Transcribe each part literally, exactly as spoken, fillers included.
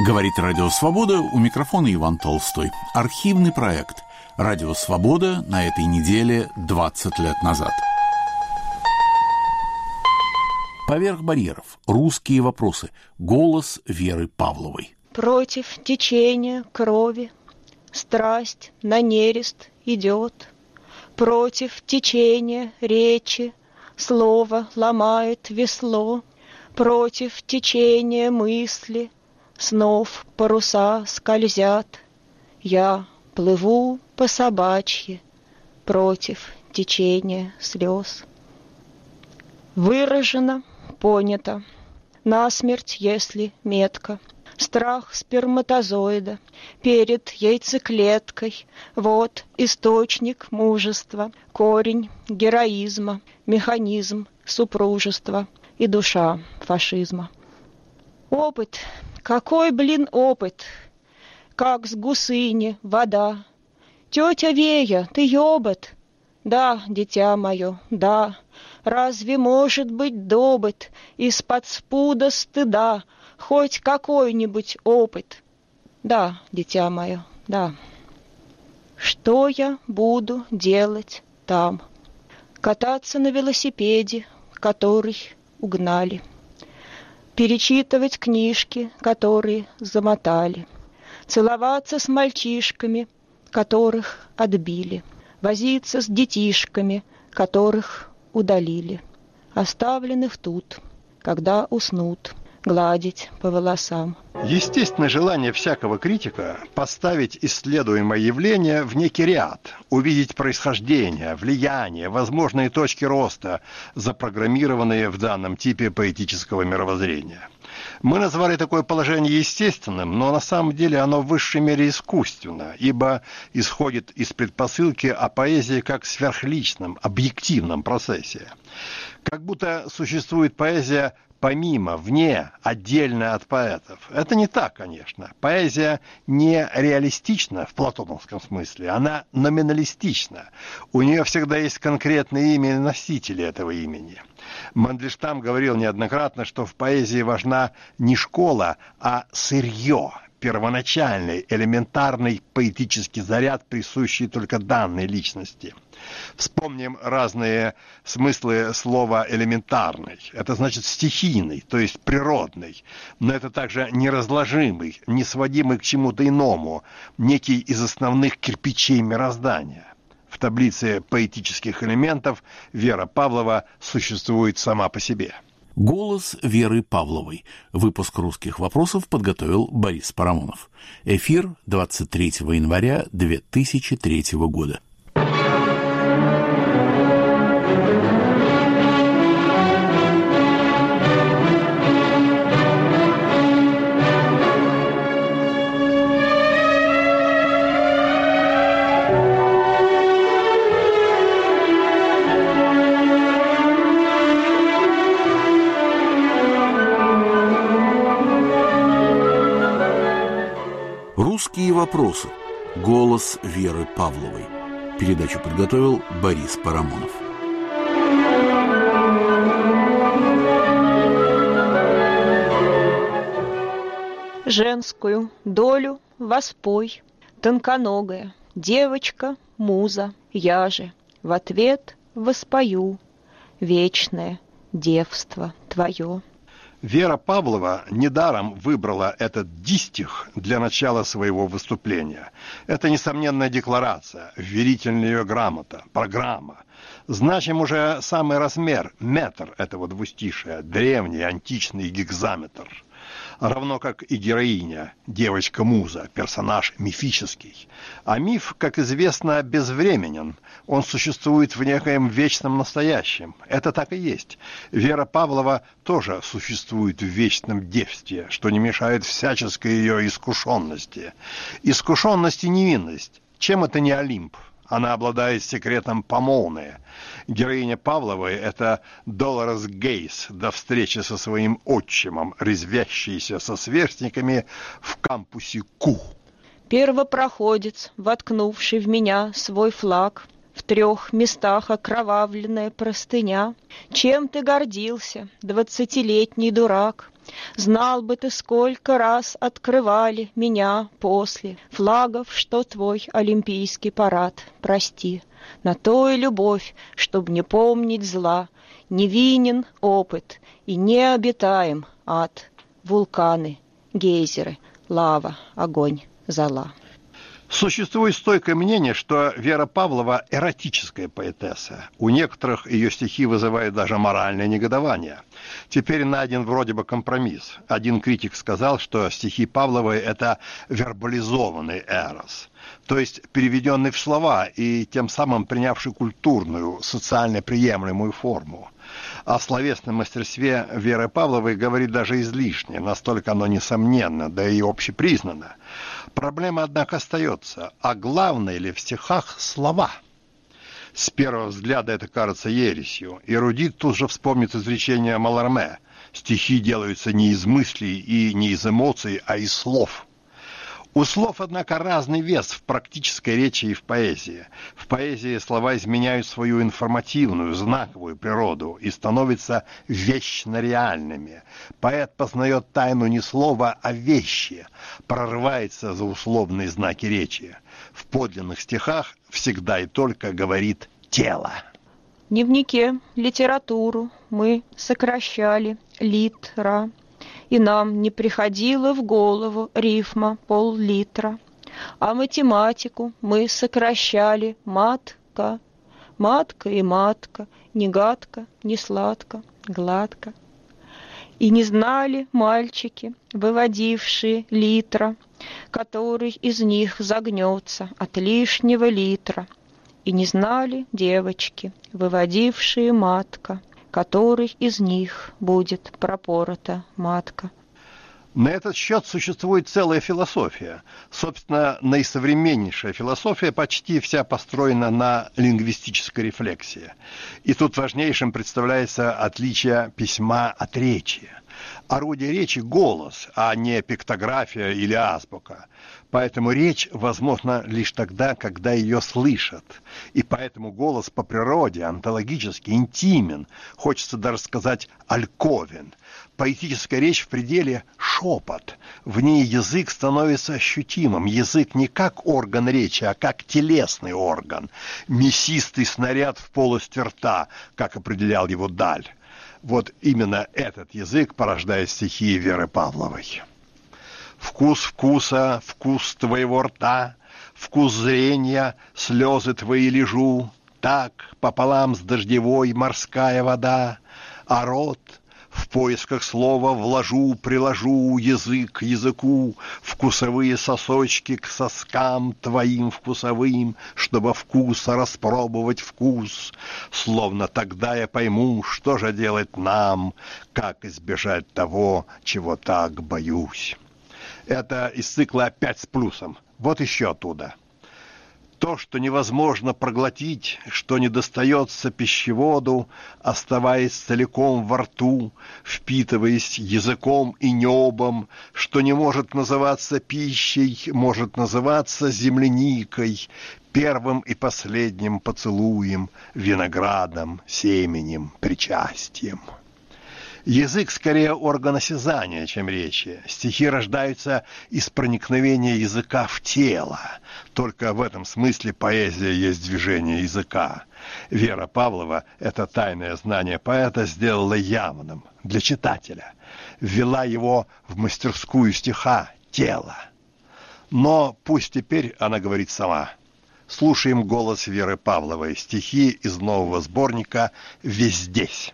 Говорит Радио Свобода, у микрофона Иван Толстой. Архивный проект «Радио Свобода» на этой неделе двадцать лет назад. Поверх барьеров. Русские вопросы. Голос Веры Павловой. Против течения крови страсть на нерест идет. Против течения речи слово ломает весло. Против течения мысли снов паруса скользят. Я плыву по собачьи против течения слез. Выражено, понято, насмерть, если метко. Страх сперматозоида перед яйцеклеткой. Вот источник мужества, корень героизма, механизм супружества и душа фашизма. Опыт, какой, блин, опыт, как с гусыни вода. Тетя Вея, ты ёбот? Да, дитя мое, да. Разве может быть добыт из-под спуда стыда хоть какой-нибудь опыт? Да, дитя мое, да. Что я буду делать там? Кататься на велосипеде, который угнали. Перечитывать книжки, которые замотали. Целоваться с мальчишками, которых отбили. Возиться с детишками, которых удалили. Оставленных тут, когда уснут, гладить по волосам. Естественное желание всякого критика поставить исследуемое явление в некий ряд, увидеть происхождение, влияние, возможные точки роста, запрограммированные в данном типе поэтического мировоззрения. Мы назвали такое положение естественным, но на самом деле оно в высшей мере искусственно, ибо исходит из предпосылки о поэзии как сверхличном, объективном процессе. Как будто существует поэзия помимо, вне, отдельно от поэтов. Это не так, конечно. Поэзия не реалистична в платоновском смысле, она номиналистична. У нее всегда есть конкретное имя и носители этого имени. Мандельштам говорил неоднократно, что в поэзии важна не школа, а сырье, первоначальный, элементарный поэтический заряд, присущий только данной личности. Вспомним разные смыслы слова «элементарный». Это значит стихийный, то есть природный, но это также неразложимый, не сводимый к чему-то иному, некий из основных кирпичей мироздания. В таблице поэтических элементов Вера Павлова существует сама по себе. Голос Веры Павловой. Выпуск «Русских вопросов» подготовил Борис Парамонов. Эфир двадцать третьего января две тысячи третьего года. «Русские вопросы». Голос Веры Павловой. Передачу подготовил Борис Парамонов. Женскую долю воспой, тонконогая девочка, муза, я же в ответ воспою вечное девство твое. Вера Павлова недаром выбрала этот дистих для начала своего выступления. Это несомненная декларация, вверительная грамота, программа. Значим уже самый размер, метр этого двустишия, древний античный гекзаметр. Равно как и героиня, девочка-муза, персонаж мифический. А миф, как известно, безвременен. Он существует в некоем вечном настоящем. Это так и есть. Вера Павлова тоже существует в вечном девстве, что не мешает всяческой ее искушенности. Искушенность и невинность. Чем это не Олимп? Она обладает секретом помолвны. Героиня Павловой – это Долорес Гейс до встречи со своим отчимом, резвящейся со сверстниками в кампусе Ку. Первопроходец, воткнувший в меня свой флаг, в трех местах окровавленная простыня. Чем ты гордился, двадцатилетний дурак? Знал бы ты, сколько раз открывали меня после флагов, что твой олимпийский парад. Прости, на то и любовь, чтоб не помнить зла. Невинен опыт и необитаем ад. Вулканы, гейзеры, лава, огонь, зола. Существует стойкое мнение, что Вера Павлова – эротическая поэтесса. У некоторых ее стихи вызывают даже моральное негодование. Теперь найден вроде бы компромисс. Один критик сказал, что стихи Павловой – это вербализованный эрос, то есть переведенный в слова и тем самым принявший культурную, социально приемлемую форму. О словесном мастерстве Веры Павловой говорит даже излишне, настолько оно несомненно, да и общепризнано. Проблема, однако, остается. А главное ли в стихах слова? С первого взгляда это кажется ересью. Эрудит тут же вспомнит изречение Маларме. Стихи делаются не из мыслей и не из эмоций, а из слов. У слов, однако, разный вес в практической речи и в поэзии. В поэзии слова изменяют свою информативную, знаковую природу и становятся вечно реальными. Поэт познает тайну не слова, а вещи, прорывается за условные знаки речи. В подлинных стихах всегда и только говорит тело. В дневнике литературу мы сокращали литра, и нам не приходило в голову рифма пол-литра. А математику мы сокращали матка, матка и матка, не гадко, не сладко, гладко. И не знали мальчики, выводившие литра, который из них загнется от лишнего литра. И не знали девочки, выводившие матка, который из них будет пропорота матка. На этот счет существует целая философия. Собственно, наисовременнейшая философия почти вся построена на лингвистической рефлексии. И тут важнейшим представляется отличие письма от речи. Орудие речи – голос, а не пиктография или азбука. Поэтому речь возможна лишь тогда, когда ее слышат. И поэтому голос по природе онтологически интимен, хочется даже сказать альковен. Поэтическая речь в пределе – шепот. В ней язык становится ощутимым. Язык не как орган речи, а как телесный орган. Мясистый снаряд в полости рта, как определял его Даль. Вот именно этот язык порождает стихи Веры Павловой. «Вкус вкуса, вкус твоего рта, вкус зрения, слезы твои лежу, так пополам с дождевой морская вода, а рот в поисках слова вложу, приложу язык к языку, вкусовые сосочки к соскам твоим вкусовым, чтобы вкуса распробовать вкус. Словно тогда я пойму, что же делать нам, как избежать того, чего так боюсь». Это из цикла «Пять с плюсом». Вот еще оттуда. То, что невозможно проглотить, что не достается пищеводу, оставаясь целиком во рту, впитываясь языком и небом, что не может называться пищей, может называться земляникой, первым и последним поцелуем, виноградом, семенем, причастием. Язык скорее орган осязания, чем речи. Стихи рождаются из проникновения языка в тело. Только в этом смысле поэзия есть движение языка. Вера Павлова это тайное знание поэта сделала явным для читателя. Ввела его в мастерскую стиха «Тело». Но пусть теперь она говорит сама. Слушаем голос Веры Павловой, стихи из нового сборника «Вездесь».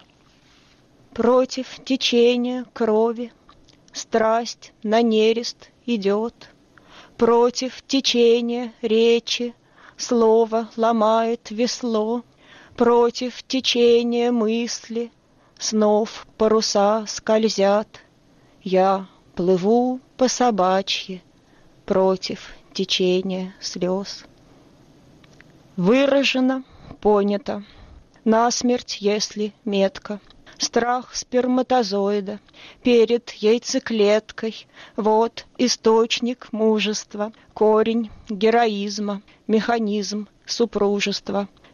Против течения крови страсть на нерест идет, против течения речи слово ломает весло, против течения мысли снов паруса скользят. Я плыву по собачьи против течения слез. Выражено, понято, насмерть, если метко. Страх сперматозоида перед яйцеклеткой. Вот источник мужества, корень героизма, механизм супружества.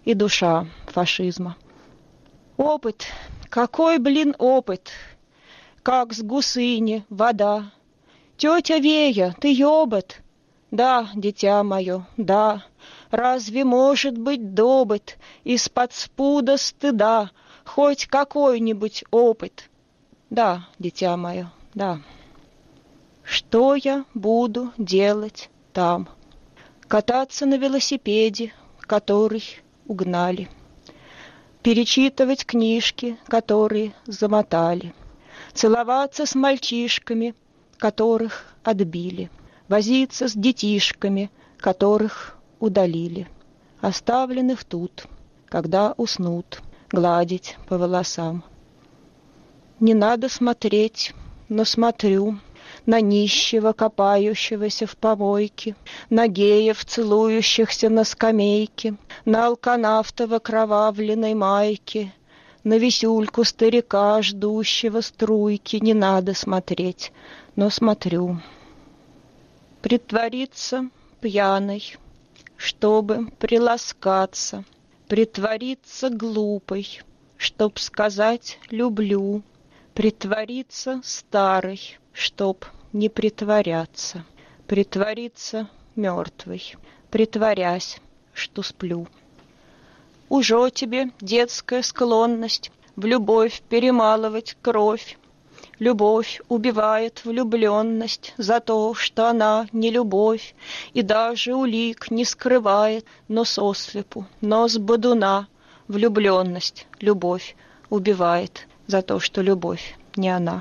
и душа фашизма. Опыт, какой, блин, опыт, как с гусыни вода. Тетя Вея, ты ёбот? Да, дитя мое, да. Разве может быть добыт из-под спуда стыда хоть какой-нибудь опыт? Да, дитя мое, да. Что я буду делать там? Кататься на велосипеде, который угнали. Перечитывать книжки, которые замотали. Целоваться с мальчишками, которых отбили. Возиться с детишками, которых удалили. Оставленных тут, когда уснут, гладить по волосам. Не надо смотреть, но смотрю на нищего, копающегося в помойке, на геев, целующихся на скамейке, на алканавта в окровавленной майке, на висюльку старика, ждущего струйки. Не надо смотреть, но смотрю. Притвориться пьяной, чтобы приласкаться, притвориться глупой, чтоб сказать «люблю», притвориться старой, чтоб не притворяться, притвориться мертвой, притворясь, что сплю. Ужо тебе детская склонность в любовь перемалывать кровь. Любовь убивает влюбленность за то, что она не любовь, и даже улик не скрывает, но сослепу, но с бодуна влюбленность, любовь убивает за то, что любовь не она.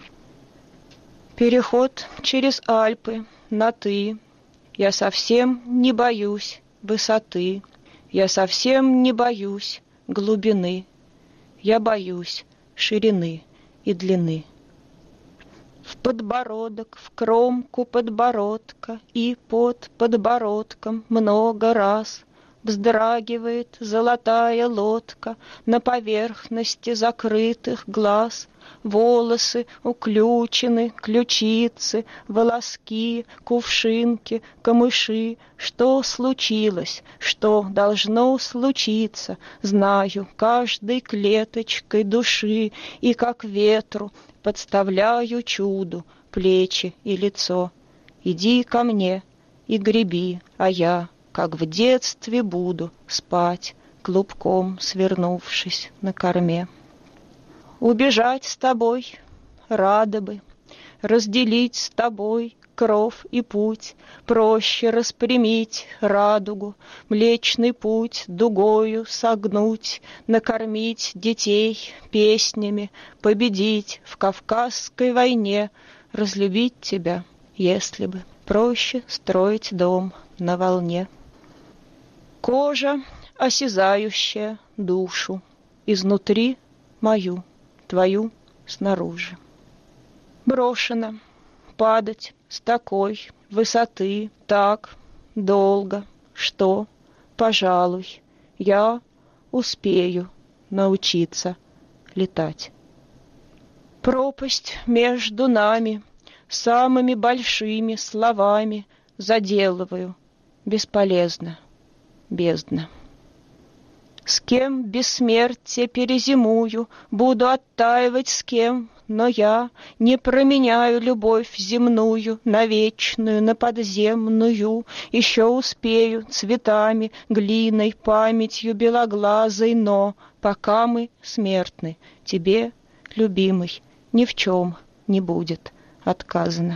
Переход через Альпы на «ты». Я совсем не боюсь высоты. Я совсем не боюсь глубины. Я боюсь ширины и длины. В подбородок, в кромку подбородка и под подбородком много раз вздрагивает золотая лодка на поверхности закрытых глаз. Волосы уключены, ключицы, волоски, кувшинки, камыши. Что случилось, что должно случиться, знаю каждой клеточкой души, и как ветру подставляю чуду плечи и лицо. Иди ко мне и греби, а я, как в детстве, буду спать, клубком свернувшись на корме. Убежать с тобой рада бы, разделить с тобой кров и путь, проще распрямить радугу, Млечный Путь дугою согнуть, накормить детей песнями, победить в Кавказской войне, разлюбить тебя, если бы проще строить дом на волне. Кожа, осязающая душу, изнутри мою, твою снаружи. Брошено падать с такой высоты так долго, что, пожалуй, я успею научиться летать. Пропасть между нами самыми большими словами заделываю, бесполезно, бездна. С кем бессмертие перезимую, буду оттаивать с кем, но я не променяю любовь земную на вечную, на подземную. Еще успею цветами, глиной, памятью белоглазой, но пока мы смертны, тебе, любимый, ни в чем не будет отказано.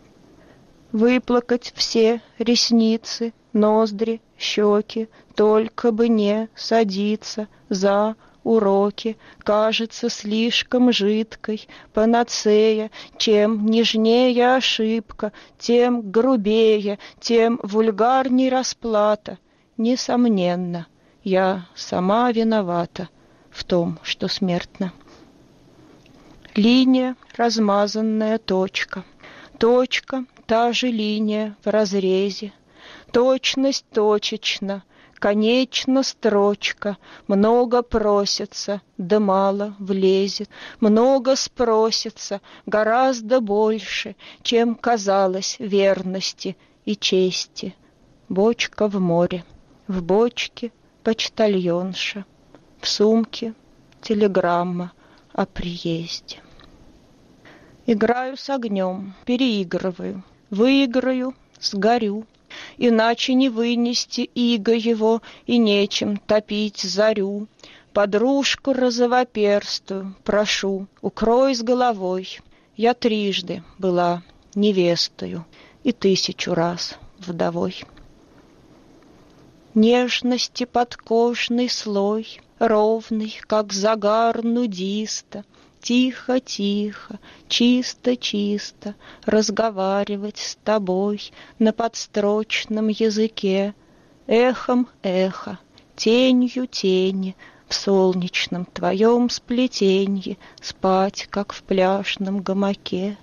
Выплакать все ресницы, ноздри, щеки, только бы не садиться за уроки. Кажется слишком жидкой панацея. Чем нежнее ошибка, тем грубее, тем вульгарней расплата. Несомненно, я сама виновата в том, что смертна. Линия, размазанная точка. Точка, та же линия в разрезе. Точность точечно, конечно строчка. Много просится, да мало влезет. Много спросится, гораздо больше, чем казалось верности и чести. Бочка в море, в бочке почтальонша. В сумке телеграмма о приезде. Играю с огнем, переигрываю, выиграю, сгорю. Иначе не вынести иго его, и нечем топить зарю. Подружку розовоперстую прошу, укрой с головой. Я трижды была невестою и тысячу раз вдовой. Нежности подкожный слой, ровный, как загар нудиста, тихо-тихо, чисто-чисто разговаривать с тобой на подстрочном языке, эхом эхо, тенью тени, в солнечном твоем сплетенье спать, как в пляжном гамаке.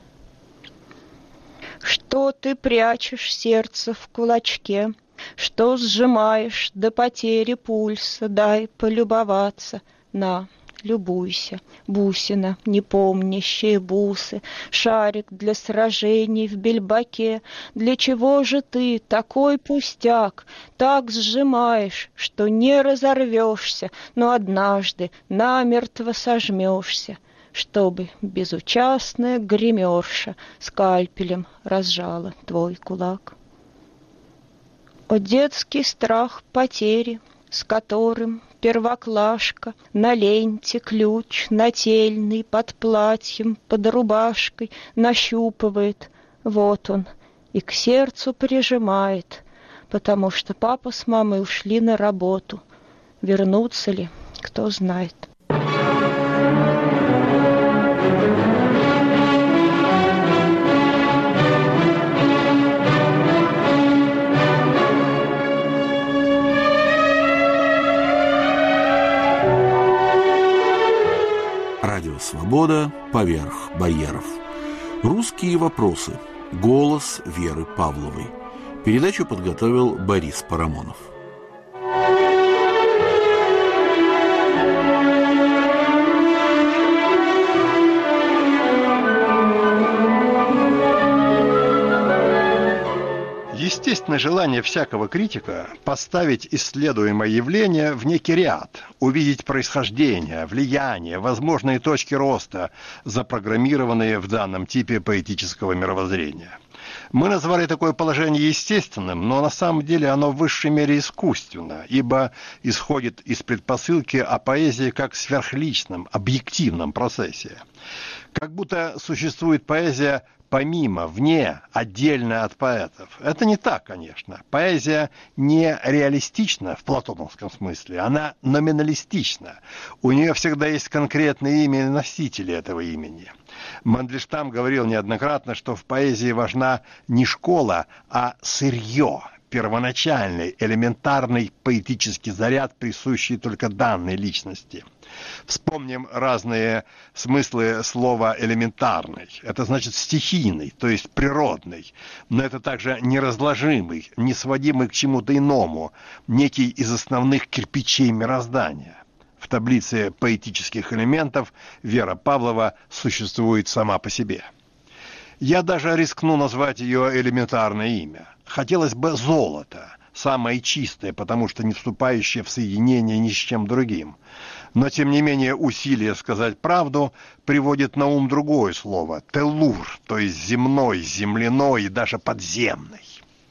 Что ты прячешь сердце в кулачке, что сжимаешь до потери пульса, дай полюбоваться, на, любуйся, бусина, не помнящие бусы, шарик для сражений в бельбаке. Для чего же ты такой пустяк так сжимаешь, что не разорвешься, но однажды намертво сожмешься, чтобы безучастная гримерша скальпелем разжала твой кулак? О, детский страх потери, с которым первоклашка на ленте ключ нательный под платьем, под рубашкой нащупывает. Вот он и к сердцу прижимает, потому что папа с мамой ушли на работу. Вернутся ли, кто знает. Радио «Свобода» поверх барьеров. Русские вопросы. Голос Веры Павловой. Передачу подготовил Борис Парамонов. Естественное желание всякого критика поставить исследуемое явление в некий ряд, увидеть происхождение, влияние, возможные точки роста, запрограммированные в данном типе поэтического мировоззрения. Мы назвали такое положение естественным, но на самом деле оно в высшей мере искусственно, ибо исходит из предпосылки о поэзии как сверхличном, объективном процессе. Как будто существует поэзия помимо, вне, отдельно от поэтов. Это не так, конечно. Поэзия не реалистична в платоновском смысле, она номиналистична. У нее всегда есть конкретное имя и носители этого имени. Мандельштам говорил неоднократно, что в поэзии важна не школа, а сырье, первоначальный, элементарный поэтический заряд, присущий только данной личности. Вспомним разные смыслы слова «элементарный». Это значит стихийный, то есть природный, но это также неразложимый, не сводимый к чему-то иному, некий из основных кирпичей мироздания. В таблице поэтических элементов Вера Павлова существует сама по себе. Я даже рискну назвать ее элементарное имя. Хотелось бы золото, самое чистое, потому что не вступающее в соединение ни с чем другим. Но, тем не менее, усилие сказать правду приводит на ум другое слово – теллур, то есть земной, земляной и даже подземный.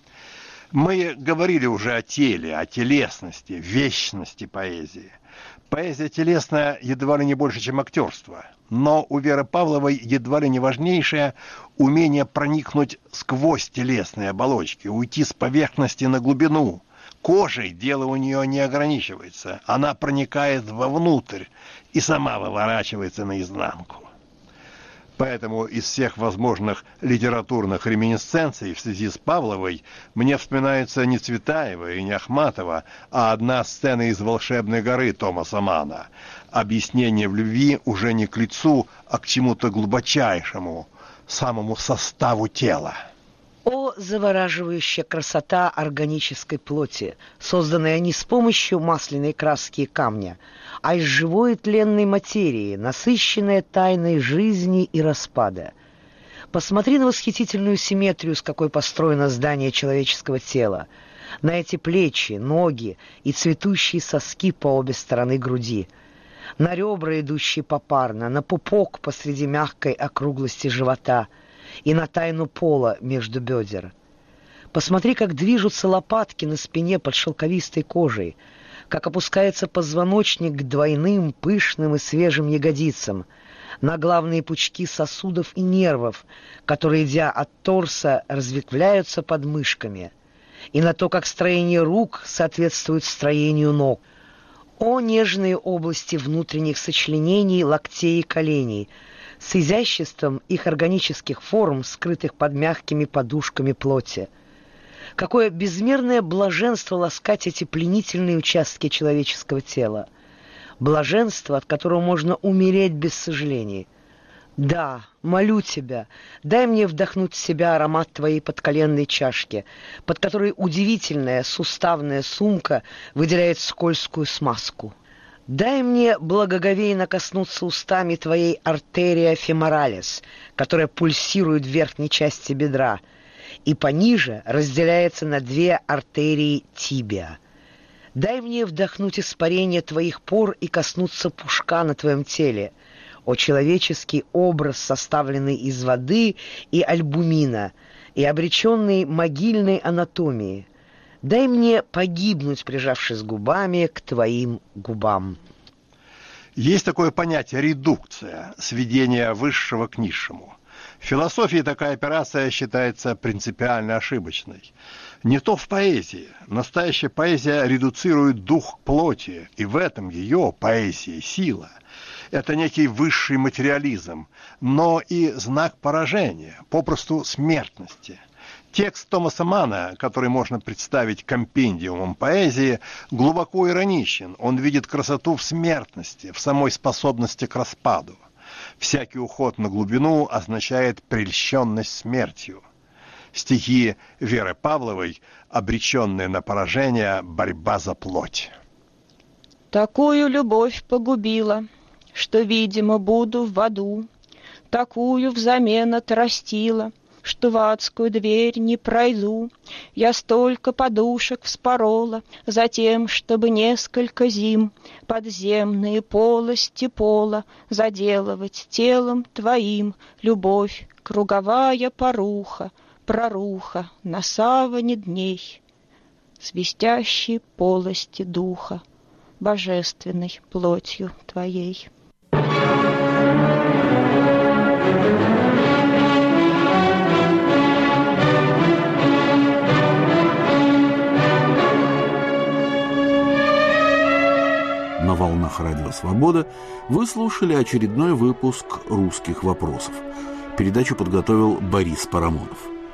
Мы говорили уже о теле, о телесности, вечности поэзии. Поэзия телесная едва ли не больше, чем актерство. Но у Веры Павловой едва ли не важнейшее умение проникнуть сквозь телесные оболочки, уйти с поверхности на глубину. Кожей дело у нее не ограничивается. Она проникает вовнутрь и сама выворачивается наизнанку. Поэтому из всех возможных литературных реминисценций в связи с Павловой мне вспоминаются не Цветаева и не Ахматова, а одна сцена из «Волшебной горы» Томаса Манна. Объяснение в любви уже не к лицу, а к чему-то глубочайшему, самому составу тела. О, завораживающая красота органической плоти, созданная не с помощью масляной краски и камня, а из живой и тленной материи, насыщенная тайной жизни и распада. Посмотри на восхитительную симметрию, с какой построено здание человеческого тела, на эти плечи, ноги и цветущие соски по обе стороны груди, на ребра, идущие попарно, на пупок посреди мягкой округлости живота и на тайну пола между бедер. Посмотри, как движутся лопатки на спине под шелковистой кожей, как опускается позвоночник к двойным, пышным и свежим ягодицам, на главные пучки сосудов и нервов, которые, идя от торса, разветвляются под мышками, и на то, как строение рук соответствует строению ног. О, нежные области внутренних сочленений локтей и коленей, с изяществом их органических форм, скрытых под мягкими подушками плоти! Какое безмерное блаженство ласкать эти пленительные участки человеческого тела! Блаженство, от которого можно умереть без сожалений. Да, молю тебя, дай мне вдохнуть в себя аромат твоей подколенной чашки, под которой удивительная суставная сумка выделяет скользкую смазку. Дай мне благоговейно коснуться устами твоей артерия феморалис, которая пульсирует в верхней части бедра, и пониже разделяется на две артерии тибиа. Дай мне вдохнуть испарение твоих пор и коснуться пушка на твоем теле, о человеческий образ, составленный из воды и альбумина, и обреченный могильной анатомии. Дай мне погибнуть, прижавшись губами к твоим губам. Есть такое понятие редукция, сведение высшего к низшему. В философии такая операция считается принципиально ошибочной. Не то в поэзии. Настоящая поэзия редуцирует дух к плоти, и в этом ее, поэзии, сила. Это некий высший материализм, но и знак поражения, попросту смертности. Текст Томаса Манна, который можно представить компендиумом поэзии, глубоко ироничен. Он видит красоту в смертности, в самой способности к распаду. Всякий уход на глубину означает прельщенность смертью. Стихи Веры Павловой, обреченные на поражение, борьба за плоть. Такую любовь погубила, что, видимо, буду в аду. Такую взамен отрастила, что в адскую дверь не пройду. Я столько подушек вспорола, затем, чтобы несколько зим подземные полости пола заделывать телом твоим. Любовь, круговая поруха, проруха на саване дней, свистящие полости духа, божественной плотью твоей. На волнах Радио Свобода вы слушали очередной выпуск «Русских вопросов». Передачу подготовил Борис Парамонов.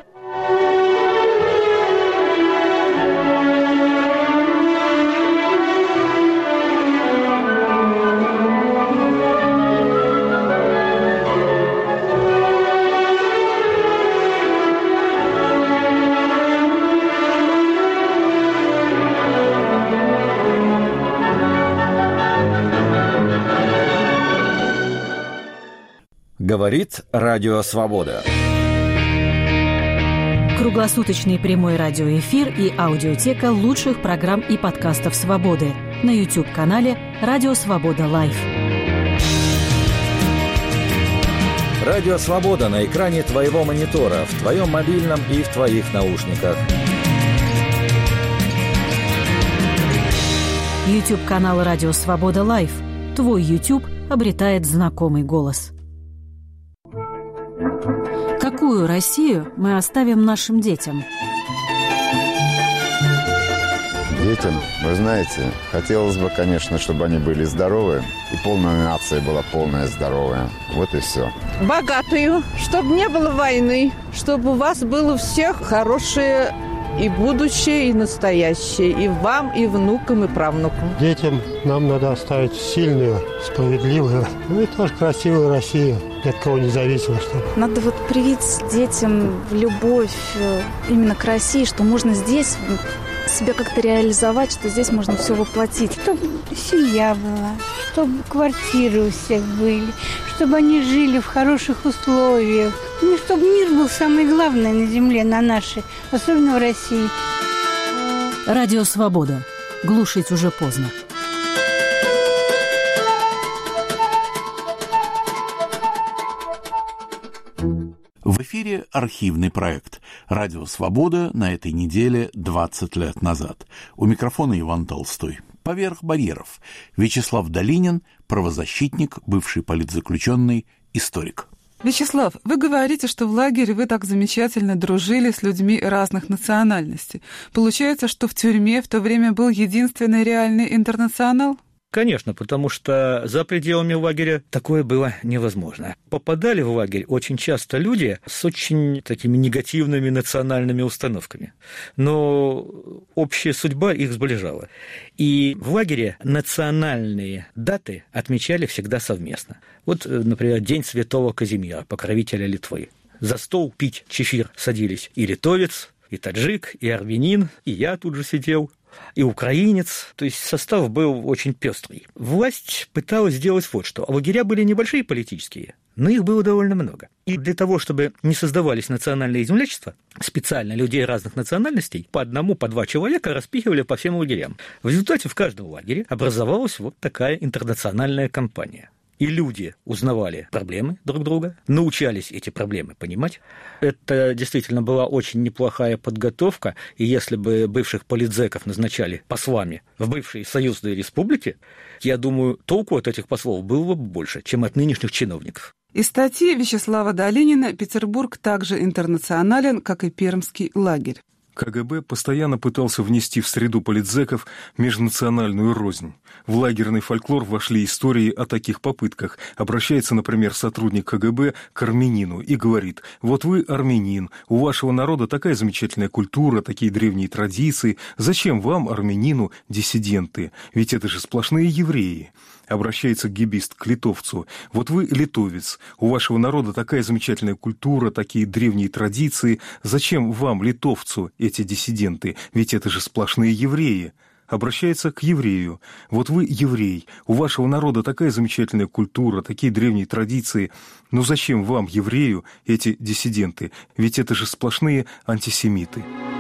Говорит Радио Свобода. Круглосуточный прямой радиоэфир и аудиотека лучших программ и подкастов «Свободы» на YouTube-канале «Радио Свобода Лайв». Радио Свобода на экране твоего монитора, в твоем мобильном и в твоих наушниках. YouTube-канал «Радио Свобода Лайв». Твой YouTube обретает знакомый голос. Какую Россию мы оставим нашим детям? Детям, вы знаете, хотелось бы, конечно, чтобы они были здоровы, и полная нация была полная здоровая. Вот и все. Богатую, чтобы не было войны, чтобы у вас было у всех хорошее и будущее, и настоящее, и вам, и внукам, и правнукам. Детям нам надо оставить сильную, справедливую, ну и тоже красивую Россию, ни от кого не зависимо. Чтобы... Надо вот привить детям любовь именно к России, что можно здесь себя как-то реализовать, что здесь можно все воплотить. Чтобы семья была, чтобы квартиры у всех были, чтобы они жили в хороших условиях. Ну, чтобы мир был самый главный на земле, на нашей, особенно в России. Радио «Свобода». Глушить уже поздно. В эфире архивный проект «Радио Свобода» на этой неделе двадцать лет назад. У микрофона Иван Толстой. Поверх барьеров. Вячеслав Долинин, правозащитник, бывший политзаключенный, историк. Вячеслав, вы говорите, что в лагере вы так замечательно дружили с людьми разных национальностей. Получается, что в тюрьме в то время был единственный реальный интернационал? Конечно, потому что за пределами лагеря такое было невозможно. Попадали в лагерь очень часто люди с очень такими негативными национальными установками, но общая судьба их сближала. И в лагере национальные даты отмечали всегда совместно. Вот, например, День Святого Казимира, покровителя Литвы. За стол пить чефир садились и литовец, и таджик, и армянин, и я тут же сидел, и украинец, то есть состав был очень пестрый. Власть пыталась сделать вот что. Лагеря были небольшие политические, но их было довольно много. И для того, чтобы не создавались национальные землячества, специально людей разных национальностей по одному, по два человека распихивали по всем лагерям. В результате в каждом лагере образовалась вот такая интернациональная компания. И люди узнавали проблемы друг друга, научались эти проблемы понимать. Это действительно была очень неплохая подготовка, и если бы бывших политзеков назначали послами в бывшие союзные республики, я думаю, толку от этих послов было бы больше, чем от нынешних чиновников. Из статьи Вячеслава Долинина Петербург также интернационален, как и Пермский лагерь. КГБ постоянно пытался внести в среду политзеков межнациональную рознь. В лагерный фольклор вошли истории о таких попытках. Обращается, например, сотрудник КГБ к армянину и говорит: «Вот вы армянин, у вашего народа такая замечательная культура, такие древние традиции. Зачем вам, армянину, диссиденты? Ведь это же сплошные евреи». Обращается гибист к литовцу: «Вот вы литовец, у вашего народа такая замечательная культура, такие древние традиции. Зачем вам, литовцу, эти диссиденты? Ведь это же сплошные евреи». Обращается к еврею: «Вот вы еврей, у вашего народа такая замечательная культура, такие древние традиции. Но зачем вам, еврею, эти диссиденты? Ведь это же сплошные антисемиты».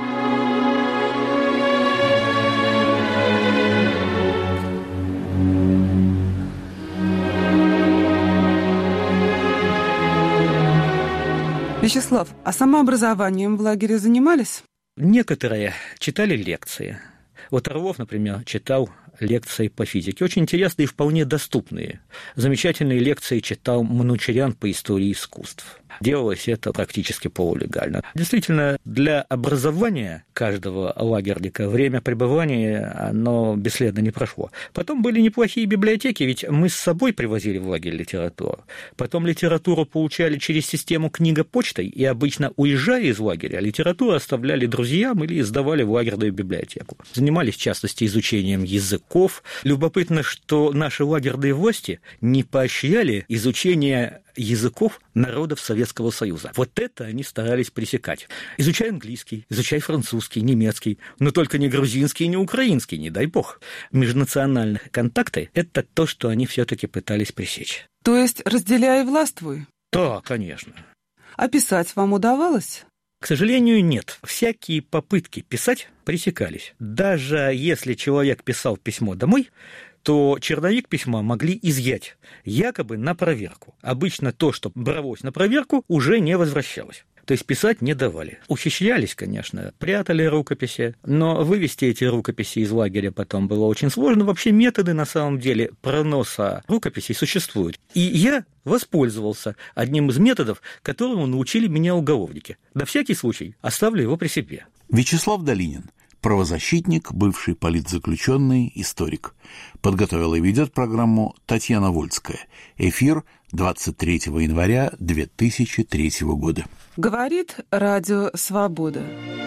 Вячеслав, а самообразованием в лагере занимались? Некоторые читали лекции. Вот Орлов, например, читал лекции по физике, очень интересные и вполне доступные. Замечательные лекции читал Манучарян по истории искусств. Делалось это практически полулегально. Действительно, для образования каждого лагерника время пребывания, оно бесследно не прошло. Потом были неплохие библиотеки, ведь мы с собой привозили в лагерь литературу. Потом литературу получали через систему книга-почтой, и обычно, уезжая из лагеря, литературу оставляли друзьям или сдавали в лагерную библиотеку. Занимались, в частности, изучением языков. Любопытно, что наши лагерные власти не поощряли изучение языков народов Советского Союза. Вот это они старались пресекать. Изучай английский, изучай французский, немецкий, но только не грузинский и не украинский, не дай бог. Межнациональные контакты – это то, что они все-таки пытались пресечь. То есть разделяй и властвуй? Да, конечно. А писать вам удавалось? К сожалению, нет. Всякие попытки писать пресекались. Даже если человек писал письмо домой, то черновик письма могли изъять, якобы на проверку. Обычно то, что бралось на проверку, уже не возвращалось. То есть писать не давали. Ухищрялись, конечно, прятали рукописи, но вывести эти рукописи из лагеря потом было очень сложно. Вообще методы, на самом деле, проноса рукописей существуют. И я воспользовался одним из методов, которому научили меня уголовники. На всякий случай оставлю его при себе. Вячеслав Долинин, правозащитник, бывший политзаключенный, историк. Подготовила и ведет программу Татьяна Вольская. Эфир двадцать третьего января две тысячи третьего года. Говорит Радио Свобода.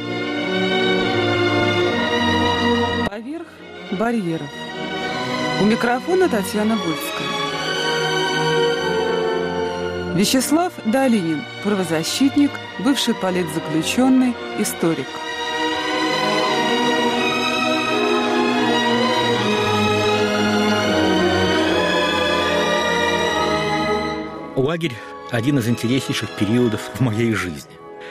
Поверх барьеров. У микрофона Татьяна Вольская. Вячеслав Долинин, правозащитник, бывший политзаключенный, историк. Лагерь – один из интереснейших периодов в моей жизни.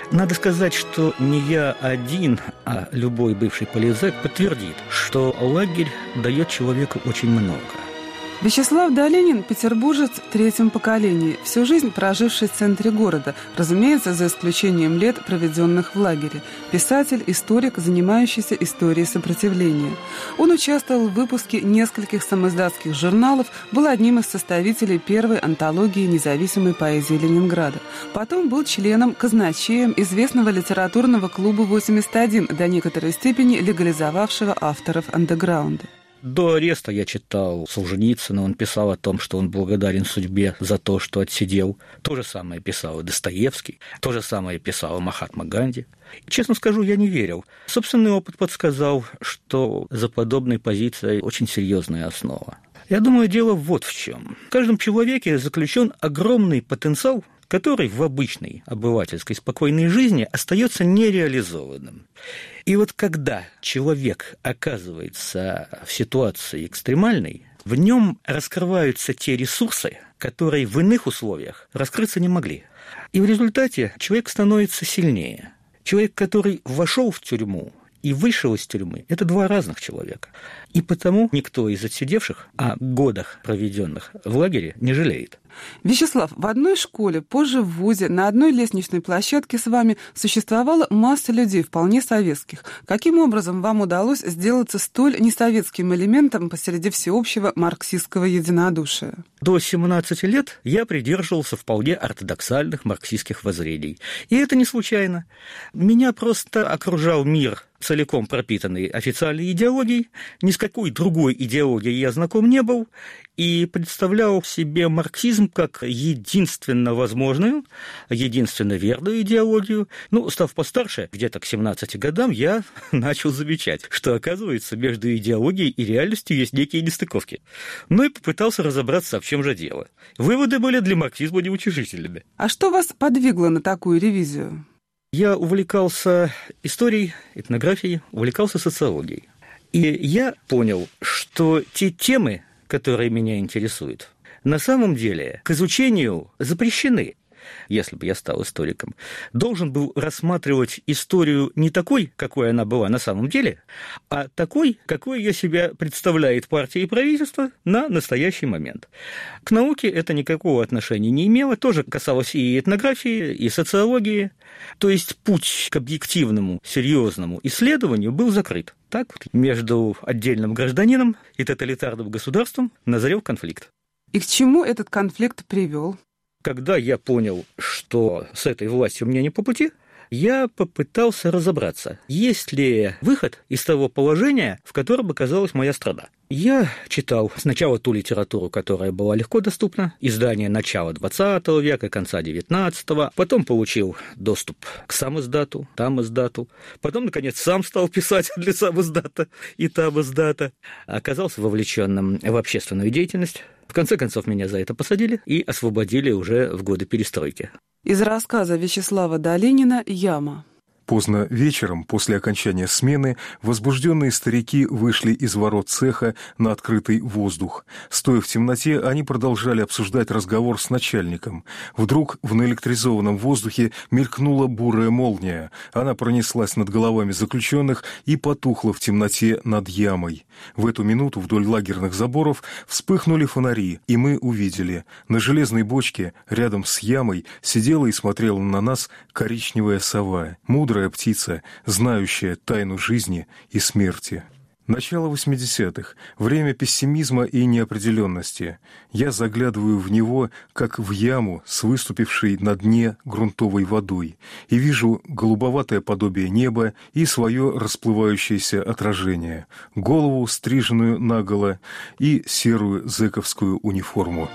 Надо сказать, что не я один, а любой бывший политзэк подтвердит, что лагерь дает человеку очень много. Вячеслав Долинин – петербуржец в третьем поколении, всю жизнь проживший в центре города, разумеется, за исключением лет, проведенных в лагере. Писатель, историк, занимающийся историей сопротивления. Он участвовал в выпуске нескольких самоиздатских журналов, был одним из составителей первой антологии независимой поэзии Ленинграда. Потом был членом, казначеем известного литературного клуба «восемьдесят один», до некоторой степени легализовавшего авторов андеграунда. До ареста я читал Солженицына, он писал о том, что он благодарен судьбе за то, что отсидел. То же самое писал и Достоевский, то же самое писал и Махатма Ганди. Честно скажу, я не верил. Собственный опыт подсказал, что за подобной позицией очень серьезная основа. Я думаю, дело вот в чем. В каждом человеке заключен огромный потенциал, который в обычной обывательской спокойной жизни остается нереализованным. И вот когда человек оказывается в ситуации экстремальной, в нем раскрываются те ресурсы, которые в иных условиях раскрыться не могли. И в результате человек становится сильнее. Человек, который вошел в тюрьму и вышел из тюрьмы, это два разных человека. И потому никто из отсидевших о годах, проведенных в лагере, не жалеет. Вячеслав, в одной школе, позже в вузе, на одной лестничной площадке с вами существовала масса людей, вполне советских. Каким образом вам удалось сделаться столь несоветским элементом посреди всеобщего марксистского единодушия? До семнадцати лет я придерживался вполне ортодоксальных марксистских воззрений. И это не случайно. Меня просто окружал мир, целиком пропитанный официальной идеологией, ни с какой другой идеологией я знаком не был, и представлял себе марксизм как единственно возможную, единственно верную идеологию. Ну, став постарше, где-то к семнадцати годам, я начал замечать, что, оказывается, между идеологией и реальностью есть некие нестыковки. Ну и попытался разобраться, в чем же дело. Выводы были для марксизма неутешительными. А что вас подвигло на такую ревизию? Я увлекался историей, этнографией, увлекался социологией. И я понял, что те темы, которые меня интересуют, на самом деле к изучению запрещены. Если бы я стал историком, должен был рассматривать историю не такой, какой она была на самом деле, а такой, какой ее себя представляет партия и правительство на настоящий момент. К науке это никакого отношения не имело, тоже касалось и этнографии, и социологии. То есть путь к объективному, серьезному исследованию был закрыт. Так вот, между отдельным гражданином и тоталитарным государством назрел конфликт. И к чему этот конфликт привел? Когда я понял, что с этой властью мне не по пути, я попытался разобраться, есть ли выход из того положения, в котором оказалась моя страна. Я читал сначала ту литературу, которая была легко доступна, издания начала двадцатого века, конца девятнадцатого, потом получил доступ к самиздату, тамиздату, потом, наконец, сам стал писать для самиздата и тамиздата, оказался вовлеченным в общественную деятельность. В конце концов, меня за это посадили и освободили уже в годы перестройки. Из рассказа Вячеслава Долинина «Яма». Поздно вечером, после окончания смены, возбужденные старики вышли из ворот цеха на открытый воздух. Стоя в темноте, они продолжали обсуждать разговор с начальником. Вдруг в наэлектризованном воздухе мелькнула бурая молния. Она пронеслась над головами заключенных и потухла в темноте над ямой. В эту минуту вдоль лагерных заборов вспыхнули фонари, и мы увидели. На железной бочке рядом с ямой сидела и смотрела на нас коричневая сова. Мудрая птица, знающая тайну жизни и смерти. Начало восьмидесятых. Время пессимизма и неопределенности. Я заглядываю в него, как в яму с выступившей на дне грунтовой водой, и вижу голубоватое подобие неба и свое расплывающееся отражение, голову, стриженную наголо, и серую зэковскую униформу.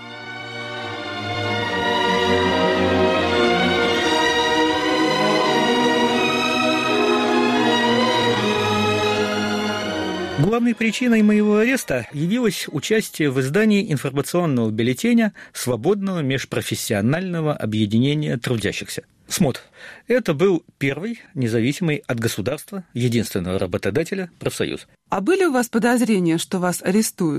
Главной причиной моего ареста явилось участие в издании информационного бюллетеня Свободного межпрофессионального объединения трудящихся. СМОТ. Это был первый независимый от государства, единственного работодателя профсоюз. А были у вас подозрения, что вас арестуют?